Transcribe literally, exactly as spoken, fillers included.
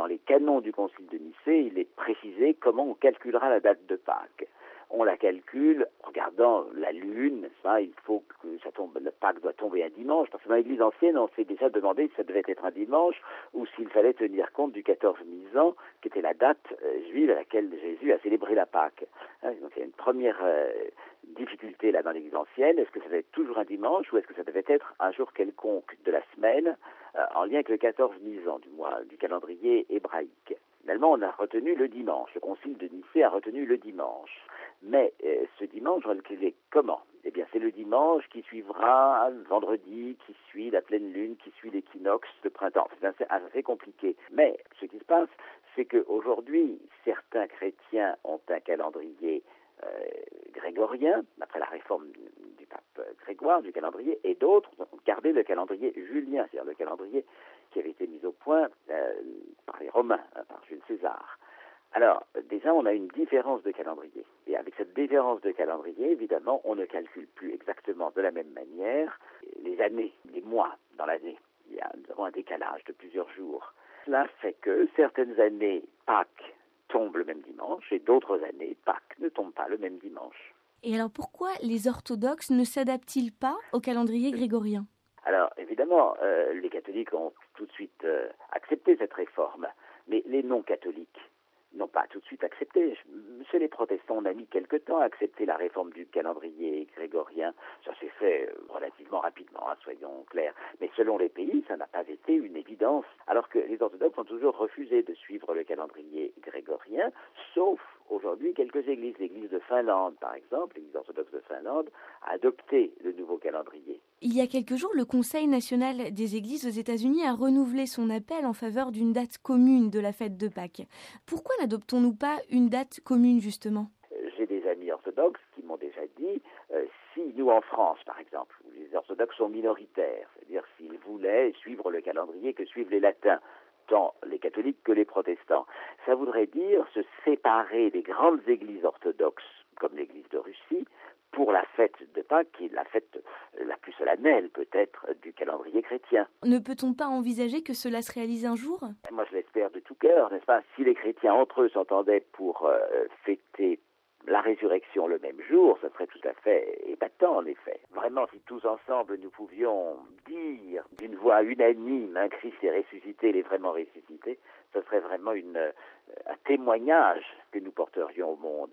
dans les canons du Concile de Nicée, il est précisé comment on calculera la date de Pâques. On la calcule en regardant la lune, n'est-ce pas? Il faut que ça tombe, le Pâques doit tomber un dimanche, parce que dans l'Église ancienne, on s'est déjà demandé si ça devait être un dimanche ou s'il fallait tenir compte du quatorze Nisan, qui était la date euh, juive à laquelle Jésus a célébré la Pâque. Hein, donc il y a une première euh, difficulté là dans l'Église ancienne. Est-ce que ça devait être toujours un dimanche ou est-ce que ça devait être un jour quelconque de la semaine euh, en lien avec le quatorze Nisan du mois du calendrier hébraïque? Finalement, on a retenu le dimanche. Le Concile de Nicée a retenu le dimanche. Mais euh, ce dimanche, on va le calculer comment? Eh bien, c'est le dimanche qui suivra le vendredi, qui suit la pleine lune, qui suit l'équinoxe de printemps. C'est assez, assez compliqué. Mais ce qui se passe, c'est qu'aujourd'hui, certains chrétiens ont un calendrier euh, grégorien, après la réforme du, du pape Grégoire, du calendrier, et d'autres ont gardé le calendrier julien, c'est-à-dire le calendrier qui avait été mis au point euh, par les Romains, hein, par Jules César. Alors, déjà, on a une différence de calendrier. Et avec cette différence de calendrier, évidemment, on ne calcule plus exactement de la même manière les années, les mois dans l'année. Il y a, nous avons un décalage de plusieurs jours. Cela fait que certaines années, Pâques tombe le même dimanche, et d'autres années, Pâques ne tombe pas le même dimanche. Et alors, pourquoi les orthodoxes ne s'adaptent-ils pas au calendrier grégorien ? Alors, évidemment, euh, les catholiques ont tout de suite euh, accepté cette réforme, mais les non-catholiques n'ont pas tout de suite accepté. Chez les protestants, on a mis quelque temps à accepter la réforme du calendrier grégorien. Ça s'est fait euh, relativement rapidement, hein, soyons clairs. Mais selon les pays, ça n'a pas été une évidence. Alors que les orthodoxes ont toujours refusé de suivre le calendrier grégorien, sauf aujourd'hui quelques églises. L'église de Finlande, par exemple, l'église orthodoxe de Finlande, a adopté le nouveau calendrier. Il y a quelques jours, le Conseil national des églises aux États-Unis a renouvelé son appel en faveur d'une date commune de la fête de Pâques. Pourquoi n'adoptons-nous pas une date commune, justement ? J'ai des amis orthodoxes qui m'ont déjà dit, euh, si nous en France, par exemple, où les orthodoxes sont minoritaires, c'est-à-dire s'ils voulaient suivre le calendrier que suivent les latins, tant les catholiques que les protestants, ça voudrait dire se séparer des grandes églises orthodoxes, comme l'église de Russie, pour la fête de Pâques, qui est la fête la plus solennelle, peut-être, du calendrier chrétien. Ne peut-on pas envisager que cela se réalise un jour ? Moi, je l'espère de tout cœur, n'est-ce pas? Si les chrétiens entre eux s'entendaient pour euh, fêter la résurrection le même jour, ça serait tout à fait épatant, en effet. Vraiment, si tous ensemble nous pouvions dire d'une voix unanime, un Christ est ressuscité, il est vraiment ressuscité, ce serait vraiment une, un témoignage que nous porterions au monde.